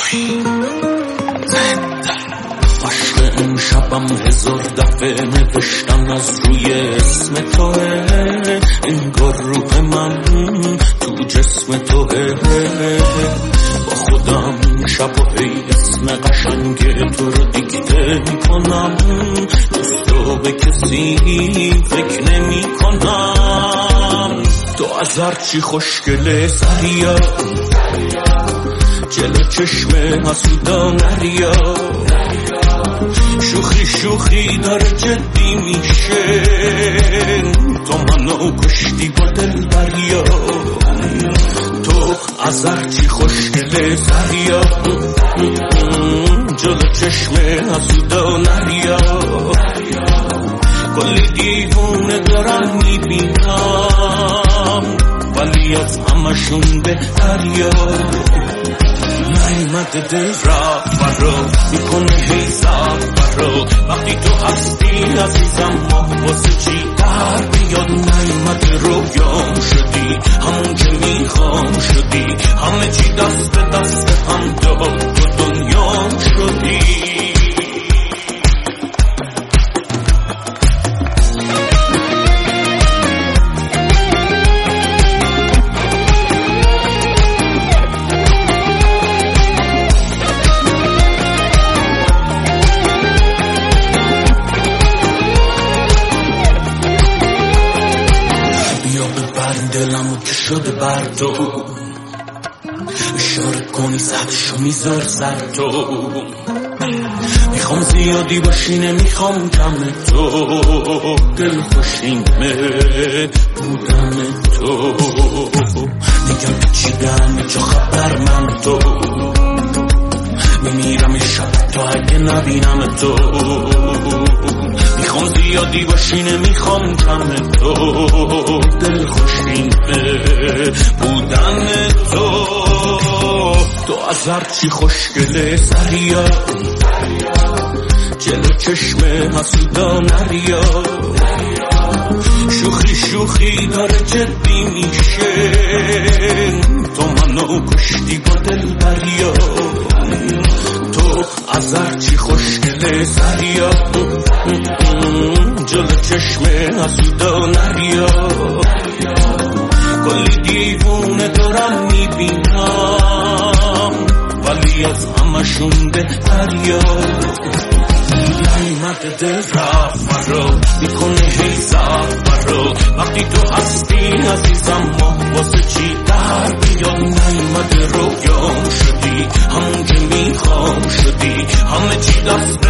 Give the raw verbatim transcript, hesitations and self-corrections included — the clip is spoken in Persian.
عشق امشبم هزار دفعه نوشتم از روی اسم توه، انگار روح من تو جسم توه. با خودم شب و هی اسم قشنگ تو رو دیکته میکنم، دوستو به کسی فکر نمی کنم. تو از هرچی خوشگله سریا، جلو چشم حسودا نریا، شوخی شوخی داره جدی میشه، تو منو کشتی با دل بریا. تو از هرچی خوشگله سریا، جلو چشم حسودا نریا، کلی دیوونه دارم میبینم، ولی از همشون بهتریا. نیمت دل را برو میکنه هی برو، وقتی تو هستی عزیزم ما واسه چی در بیاد. نیمت رویام شدی، همون که میخوام شدی، همه چی دست به دست هم داد، تو دنیام شدی. دلمو که شده بر تو، اشاره کنی سبشو میذار سر تو. میخوام زیادی باشی نمیخوام کم تو، دل خوشینمه بودن تو. میگم پیچیدم چه خبر من تو، میمیرم شب تو اگه نبینم تو. میخوام زیادی باشی نمیخوام کم تو، دل خوشینه بودن تو. تو از هرچی خوشگله سریا، جلو چشم حسودا نریا، شوخی شوخی داره جدی میشه، تو منو کشتی با دل بریا. تو از هرچی خوشگله سریا، جلو چشم حسودا نریا، کلی دیوونه دارم میبینم، ولی از همشون بهتریا. نیمت دل رفت برو میکنه هی برو، وقتی تو هستی عزیزم ما واسه چی در بیاد. نیمت رویام شدی، همون که میخوام شدی، همه چی دست